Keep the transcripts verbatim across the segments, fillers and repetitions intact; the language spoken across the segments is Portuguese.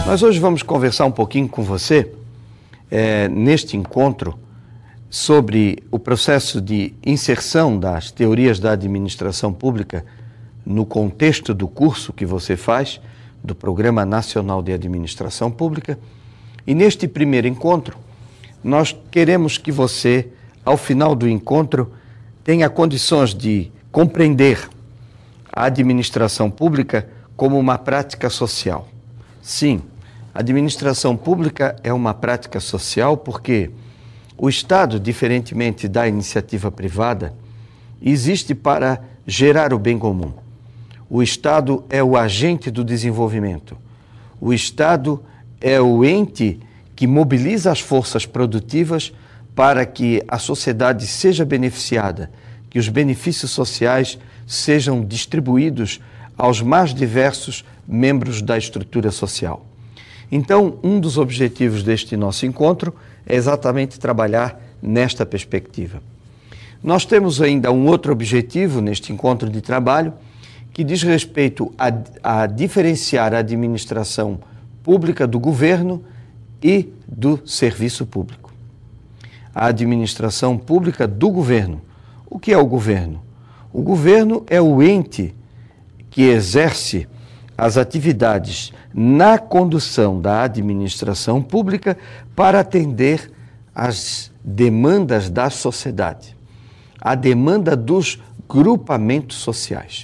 Nós hoje vamos conversar um pouquinho com você, é, neste encontro, sobre o processo de inserção das teorias da administração pública no contexto do curso que você faz, do Programa Nacional de Administração Pública. E neste primeiro encontro, nós queremos que você, ao final do encontro, tenha condições de compreender a administração pública como uma prática social. Sim, a administração pública é uma prática social porque o Estado, diferentemente da iniciativa privada, existe para gerar o bem comum. O Estado é o agente do desenvolvimento. O Estado é o ente que mobiliza as forças produtivas para que a sociedade seja beneficiada, que os benefícios sociais sejam distribuídos aos mais diversos membros da estrutura social. Então, um dos objetivos deste nosso encontro é exatamente trabalhar nesta perspectiva. Nós temos ainda um outro objetivo neste encontro de trabalho, que diz respeito a, a diferenciar a administração pública do governo e do serviço público. A administração pública do governo. O que é o governo? O governo é o ente que exerce as atividades na condução da administração pública para atender às demandas da sociedade, a demanda dos grupamentos sociais.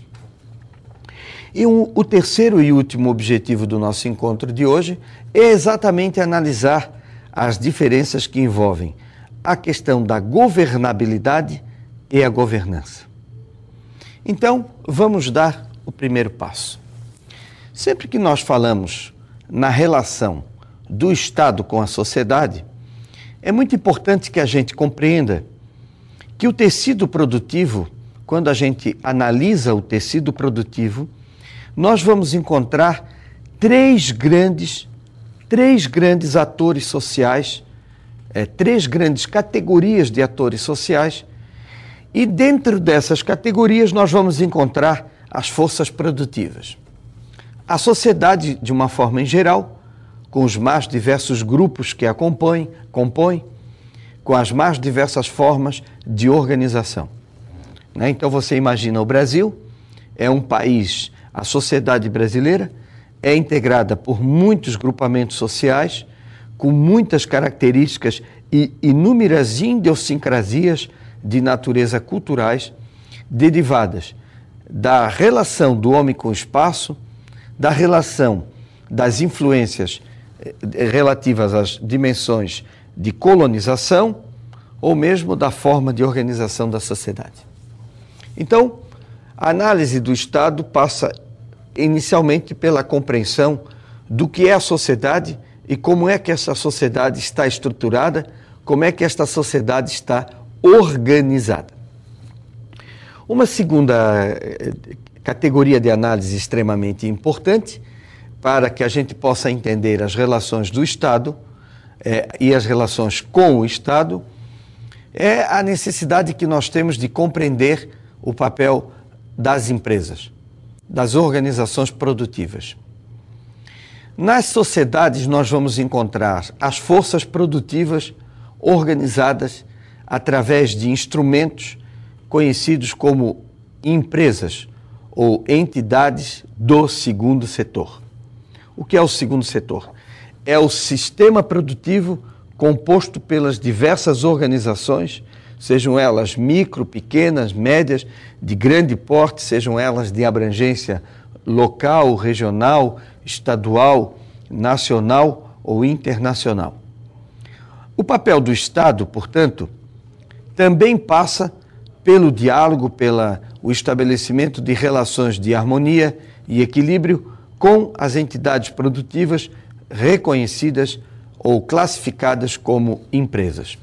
E um, o terceiro e último objetivo do nosso encontro de hoje é exatamente analisar as diferenças que envolvem a questão da governabilidade e a governança. Então, vamos dar o primeiro passo. Sempre que nós falamos na relação do Estado com a sociedade, é muito importante que a gente compreenda que o tecido produtivo, quando a gente analisa o tecido produtivo, nós vamos encontrar três grandes, três grandes atores sociais, é, três grandes categorias de atores sociais, e dentro dessas categorias nós vamos encontrar as forças produtivas. A sociedade, de uma forma em geral, com os mais diversos grupos que a compõem, compõem com as mais diversas formas de organização. Né? Então você imagina o Brasil, é um país, a sociedade brasileira é integrada por muitos grupamentos sociais, com muitas características e inúmeras idiosincrasias de natureza culturais, derivadas da relação do homem com o espaço, da relação das influências relativas às dimensões de colonização ou mesmo da forma de organização da sociedade. Então, a análise do Estado passa inicialmente pela compreensão do que é a sociedade e como é que essa sociedade está estruturada, como é que esta sociedade está organizada. Uma segunda categoria de análise extremamente importante para que a gente possa entender as relações do Estado eh, e as relações com o Estado é a necessidade que nós temos de compreender o papel das empresas, das organizações produtivas. Nas sociedades nós vamos encontrar as forças produtivas organizadas através de instrumentos conhecidos como empresas ou entidades do segundo setor. O que é o segundo setor? É o sistema produtivo composto pelas diversas organizações, sejam elas micro, pequenas, médias, de grande porte, sejam elas de abrangência local, regional, estadual, nacional ou internacional. O papel do Estado, portanto, também passa pelo diálogo, pelo estabelecimento de relações de harmonia e equilíbrio com as entidades produtivas reconhecidas ou classificadas como empresas.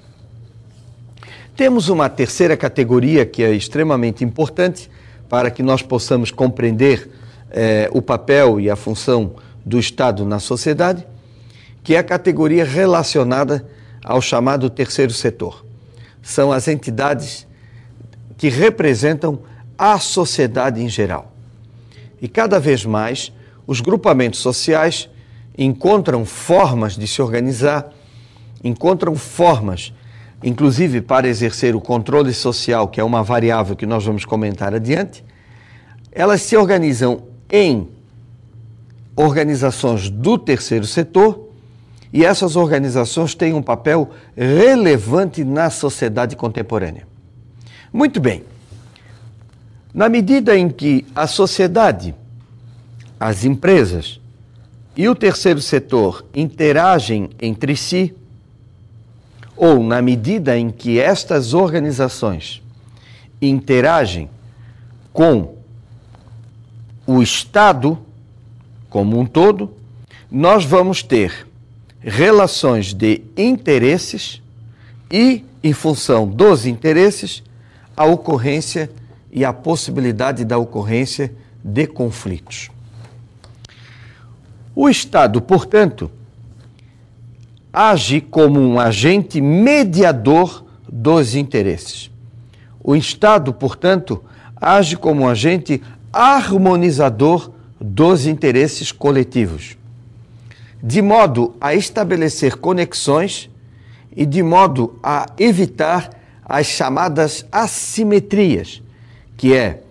Temos uma terceira categoria que é extremamente importante para que nós possamos compreender eh, o papel e a função do Estado na sociedade, que é a categoria relacionada ao chamado terceiro setor. São as entidades que representam a sociedade em geral. E cada vez mais os grupamentos sociais encontram formas de se organizar, encontram formas, inclusive para exercer o controle social, que é uma variável que nós vamos comentar adiante. Elas se organizam em organizações do terceiro setor e essas organizações têm um papel relevante na sociedade contemporânea. Muito bem. Na medida em que a sociedade, as empresas e o terceiro setor interagem entre si, ou na medida em que estas organizações interagem com o Estado como um todo, nós vamos ter relações de interesses e, em função dos interesses, a ocorrência e a possibilidade da ocorrência de conflitos. O Estado, portanto, age como um agente mediador dos interesses. O Estado, portanto, age como um agente harmonizador dos interesses coletivos, de modo a estabelecer conexões e de modo a evitar as chamadas assimetrias, que é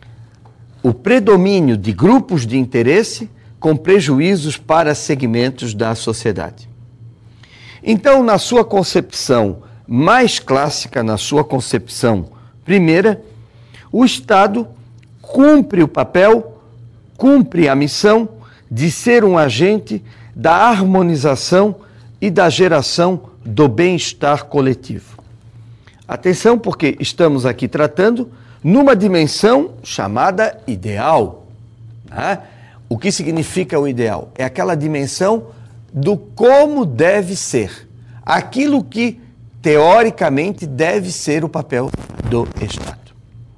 o predomínio de grupos de interesse com prejuízos para segmentos da sociedade. Então, na sua concepção mais clássica, na sua concepção primeira, o Estado cumpre o papel, cumpre a missão de ser um agente da harmonização e da geração do bem-estar coletivo. Atenção, porque estamos aqui tratando numa dimensão chamada ideal. Né? O que significa o ideal? É aquela dimensão do como deve ser, aquilo que teoricamente deve ser o papel do Estado.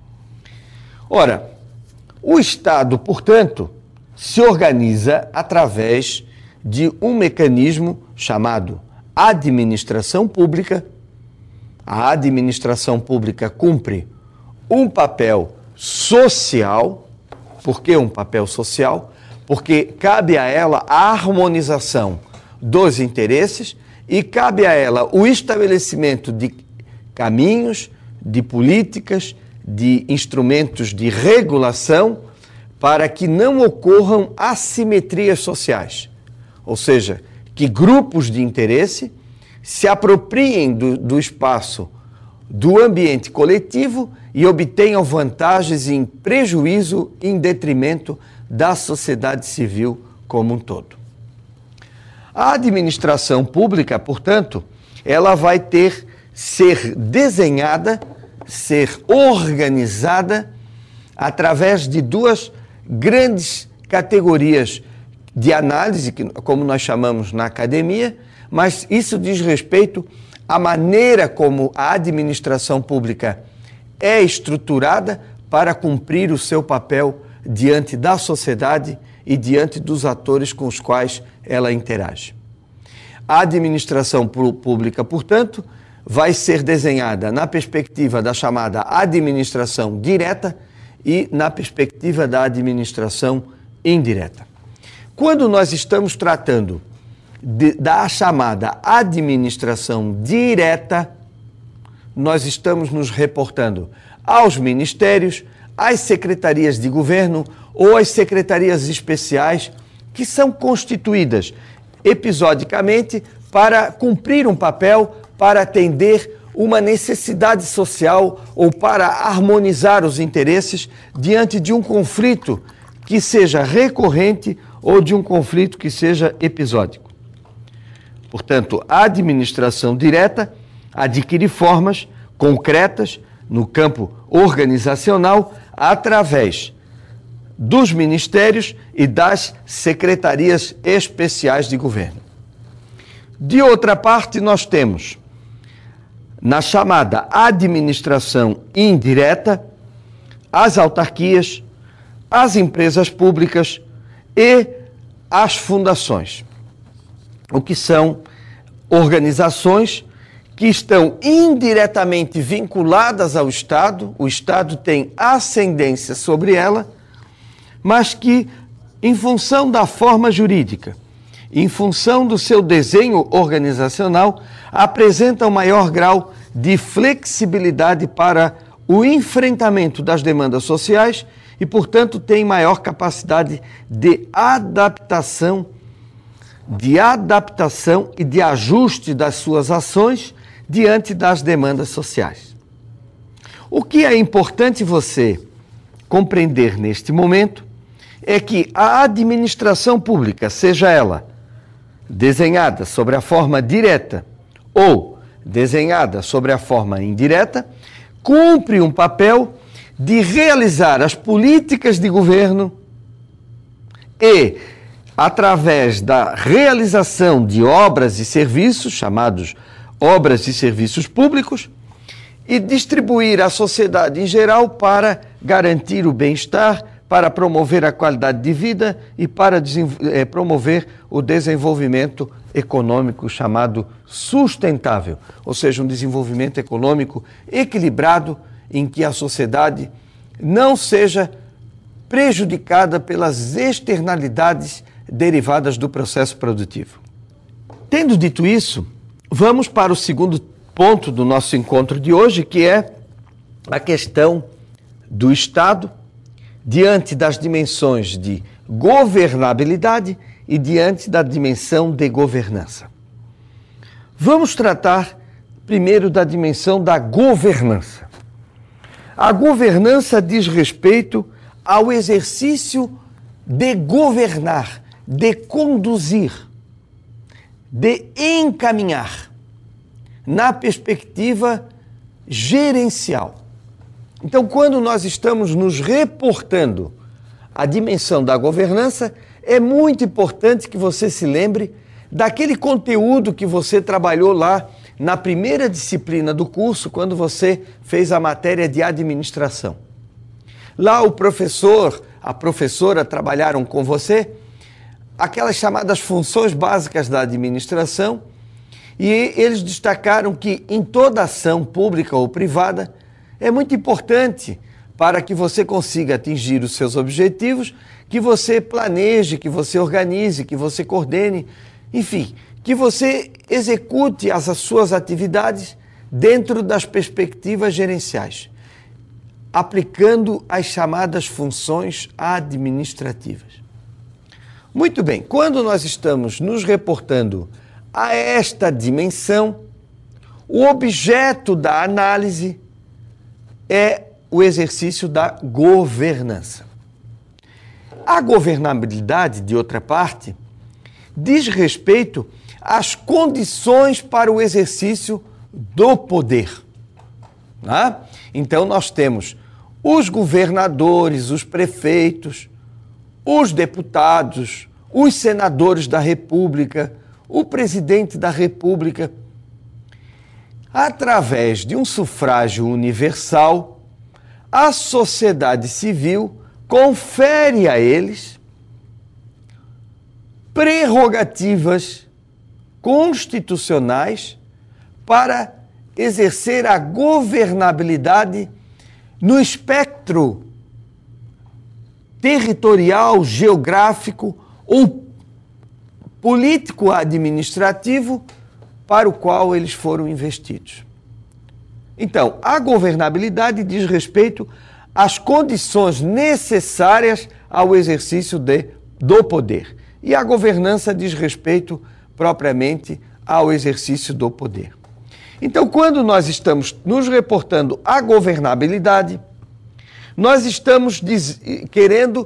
Ora, o Estado, portanto, se organiza através de um mecanismo chamado administração pública. A administração pública cumpre um papel social. Por que um papel social? Porque cabe a ela a harmonização dos interesses e cabe a ela o estabelecimento de caminhos, de políticas, de instrumentos de regulação para que não ocorram assimetrias sociais. Ou seja, que grupos de interesse se apropriem do, do espaço do ambiente coletivo e obtenham vantagens em prejuízo, em detrimento da sociedade civil como um todo. A administração pública, portanto, ela vai ter ser desenhada, ser organizada através de duas grandes categorias de análise, que, como nós chamamos na academia, mas isso diz respeito à maneira como a administração pública é estruturada para cumprir o seu papel diante da sociedade e diante dos atores com os quais ela interage. A administração pública, portanto, vai ser desenhada na perspectiva da chamada administração direta e na perspectiva da administração indireta. Quando nós estamos tratando de, da chamada administração direta, nós estamos nos reportando aos ministérios, às secretarias de governo ou às secretarias especiais que são constituídas episodicamente para cumprir um papel, para atender uma necessidade social ou para harmonizar os interesses diante de um conflito que seja recorrente ou de um conflito que seja episódico. Portanto, a administração direta adquire formas concretas no campo organizacional através dos ministérios e das secretarias especiais de governo. De outra parte, nós temos, na chamada administração indireta, as autarquias, as empresas públicas e as fundações, o que são organizações que estão indiretamente vinculadas ao Estado, o Estado tem ascendência sobre ela, mas que, em função da forma jurídica, em função do seu desenho organizacional, apresentam maior grau de flexibilidade para o enfrentamento das demandas sociais e, portanto, têm maior capacidade de adaptação, de adaptação e de ajuste das suas ações diante das demandas sociais. O que é importante você compreender neste momento é que a administração pública, seja ela desenhada sobre a forma direta ou desenhada sobre a forma indireta, cumpre um papel de realizar as políticas de governo e, através da realização de obras e serviços, chamados obras e serviços públicos, e distribuir à sociedade em geral para garantir o bem-estar, para promover a qualidade de vida e para eh, promover o desenvolvimento econômico chamado sustentável, ou seja, um desenvolvimento econômico equilibrado em que a sociedade não seja prejudicada pelas externalidades derivadas do processo produtivo. Tendo dito isso, vamos para o segundo ponto do nosso encontro de hoje, que é a questão do Estado diante das dimensões de governabilidade e diante da dimensão de governança. Vamos tratar primeiro da dimensão da governança. A governança diz respeito ao exercício de governar, de conduzir, de encaminhar, na perspectiva gerencial. Então, quando nós estamos nos reportando à dimensão da governança, é muito importante que você se lembre daquele conteúdo que você trabalhou lá na primeira disciplina do curso, quando você fez a matéria de administração. Lá o professor, a professora trabalharam com você aquelas chamadas funções básicas da administração e eles destacaram que em toda ação pública ou privada é muito importante para que você consiga atingir os seus objetivos, que você planeje, que você organize, que você coordene, enfim, que você execute as suas atividades dentro das perspectivas gerenciais, aplicando as chamadas funções administrativas. Muito bem, quando nós estamos nos reportando a esta dimensão, o objeto da análise é o exercício da governança. A governabilidade, de outra parte, diz respeito às condições para o exercício do poder. Né? Então, nós temos os governadores, os prefeitos, os deputados, os senadores da República, o presidente da República. Através de um sufrágio universal, a sociedade civil confere a eles prerrogativas constitucionais para exercer a governabilidade no espectro territorial, geográfico ou político-administrativo para o qual eles foram investidos. Então, a governabilidade diz respeito às condições necessárias ao exercício de, do poder. E a governança diz respeito propriamente ao exercício do poder. Então, quando nós estamos nos reportando à governabilidade, nós estamos diz, querendo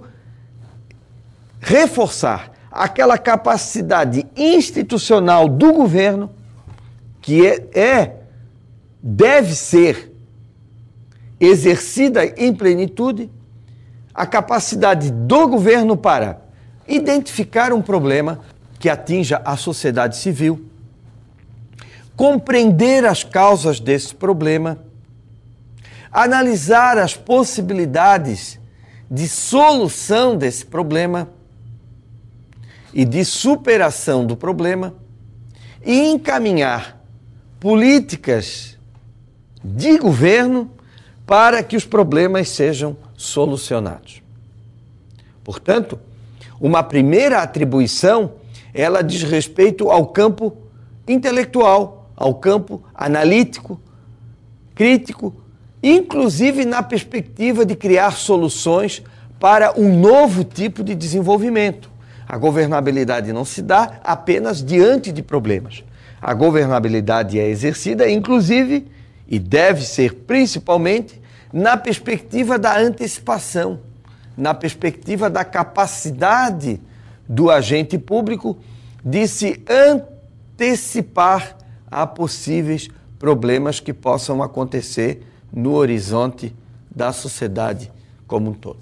reforçar aquela capacidade institucional do governo que é, é deve ser exercida em plenitude, a capacidade do governo para identificar um problema que atinja a sociedade civil, compreender as causas desse problema, analisar as possibilidades de solução desse problema e de superação do problema e encaminhar políticas de governo para que os problemas sejam solucionados. Portanto, uma primeira atribuição ela diz respeito ao campo intelectual, ao campo analítico, crítico, inclusive na perspectiva de criar soluções para um novo tipo de desenvolvimento. A governabilidade não se dá apenas diante de problemas. A governabilidade é exercida, inclusive, e deve ser principalmente, na perspectiva da antecipação, na perspectiva da capacidade do agente público de se antecipar a possíveis problemas que possam acontecer no horizonte da sociedade como um todo.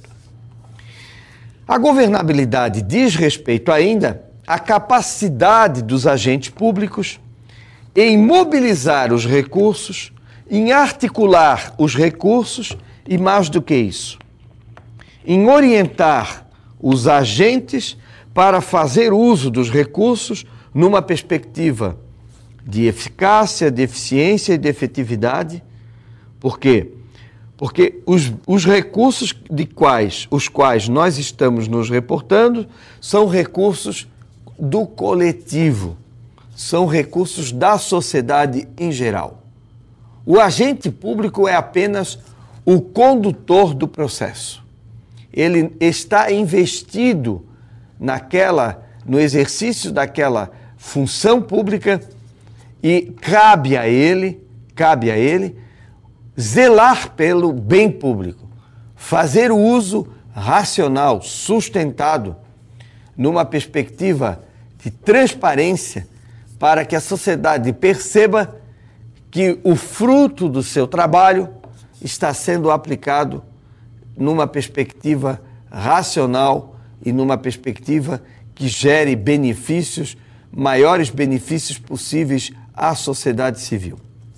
A governabilidade diz respeito ainda à capacidade dos agentes públicos em mobilizar os recursos, em articular os recursos e, mais do que isso, em orientar os agentes para fazer uso dos recursos numa perspectiva de eficácia, de eficiência e de efetividade. Por quê? Porque os, os recursos de quais, os quais nós estamos nos reportando são recursos do coletivo, são recursos da sociedade em geral. O agente público é apenas o condutor do processo. Ele está investido naquela, no exercício daquela função pública e cabe a ele, cabe a ele zelar pelo bem público, fazer o uso racional, sustentado, numa perspectiva de transparência, para que a sociedade perceba que o fruto do seu trabalho está sendo aplicado numa perspectiva racional e numa perspectiva que gere benefícios, maiores benefícios possíveis à sociedade civil.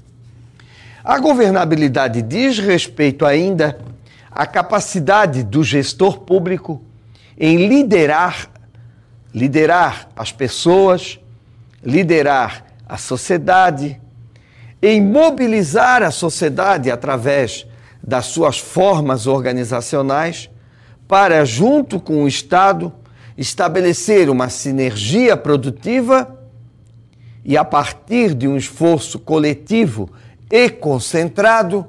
A governabilidade diz respeito ainda à capacidade do gestor público em liderar, liderar as pessoas, liderar a sociedade, em mobilizar a sociedade através das suas formas organizacionais para, junto com o Estado, estabelecer uma sinergia produtiva e, a partir de um esforço coletivo e concentrado,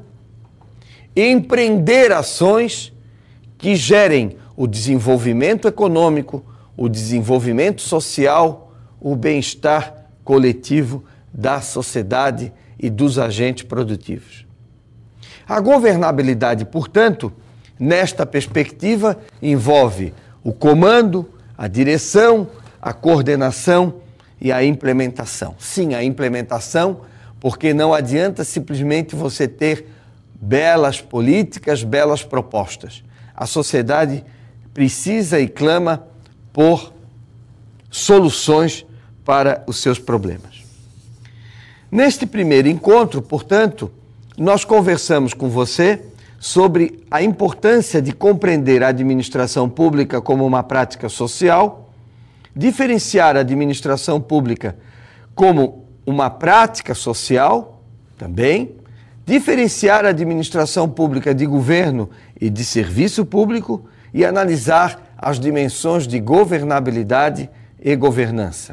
empreender ações que gerem o desenvolvimento econômico, o desenvolvimento social, o bem-estar coletivo da sociedade e dos agentes produtivos. A governabilidade, portanto, nesta perspectiva, envolve o comando, a direção, a coordenação e a implementação. Sim, a implementação, porque não adianta simplesmente você ter belas políticas, belas propostas. A sociedade precisa e clama por soluções para os seus problemas. Neste primeiro encontro, portanto, nós conversamos com você sobre a importância de compreender a administração pública como uma prática social, diferenciar a administração pública como uma prática social também, diferenciar a administração pública de governo e de serviço público e analisar as dimensões de governabilidade e governança.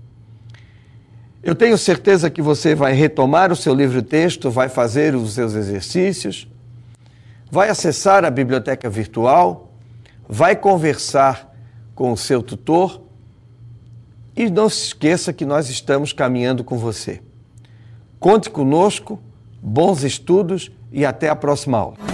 Eu tenho certeza que você vai retomar o seu livro-texto, vai fazer os seus exercícios, vai acessar a biblioteca virtual, vai conversar com o seu tutor e não se esqueça que nós estamos caminhando com você. Conte conosco, bons estudos e até a próxima aula.